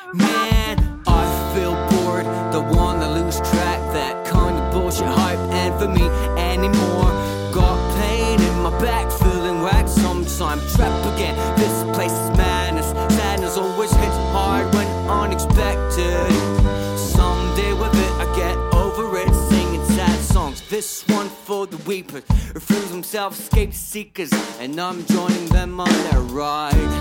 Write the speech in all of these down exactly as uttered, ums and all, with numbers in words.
Man, I feel bored, don't wanna lose track. That kind of bullshit hype ain't for me anymore. Got pain in my back, feeling whacked sometimes. Trapped again, this place is madness. Sadness always hits hard when unexpected. Someday with it, I get over it, singing sad songs. This one for the weepers, refuse themselves, escape seekers, and I'm joining them on their ride.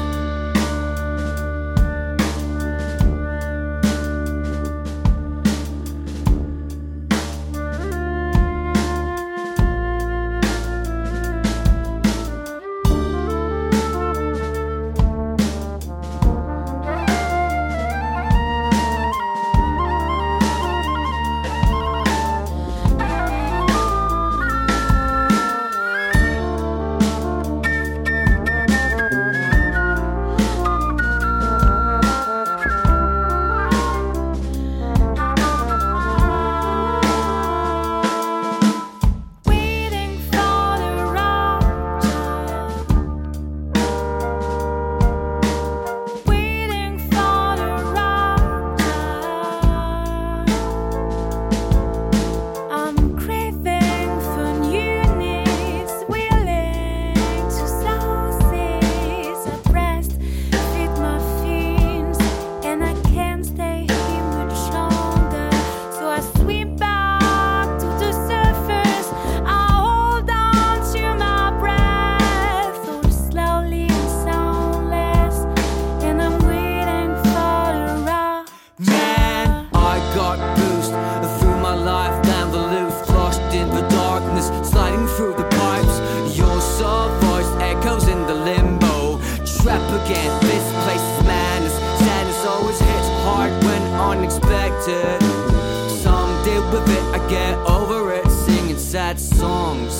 Again, this place is madness. Sadness always hits hard when unexpected. Someday with it, I get over it, singing sad songs.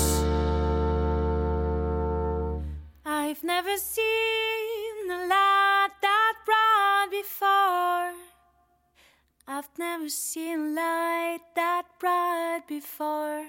I've never seen a light that bright before. I've never seen a light that bright before.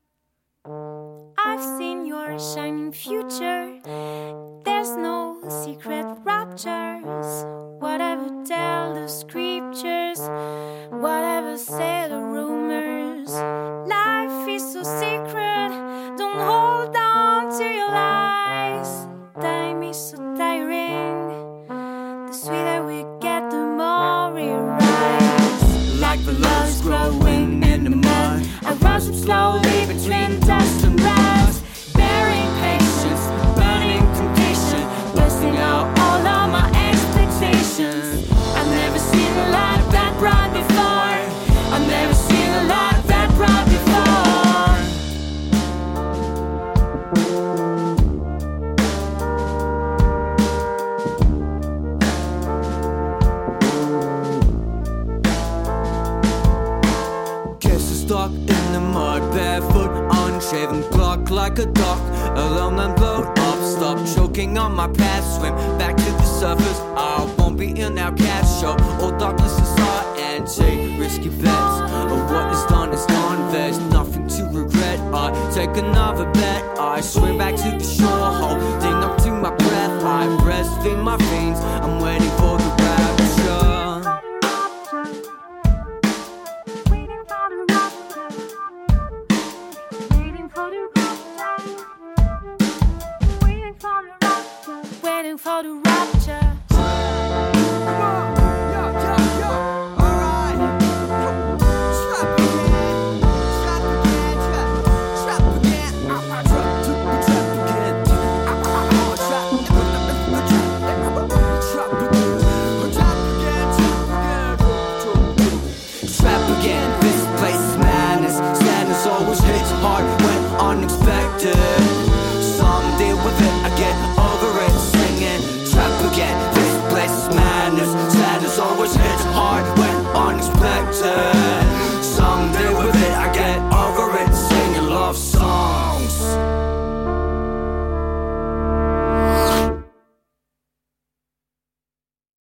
I've seen your shining future. There's no secret raptures. Whatever tell the scriptures, whatever say the rumors. Life is so sacred, don't hold on to your lies. Time is so tiring, the sweeter we get, the more we rise. Like the love's growing in the mud, I rise up slowly between dust and rust, bearing patience, burning temptation, busting out all of my expectations. I've never seen a light that bright before. I've never seen a light that bright before. Guess I'm stuck in the mud, barefoot, unshaven, clock like a duck, alone and blown up. Stop choking on my path, swim back to the surface. I won't be in our cast show. All darkness is all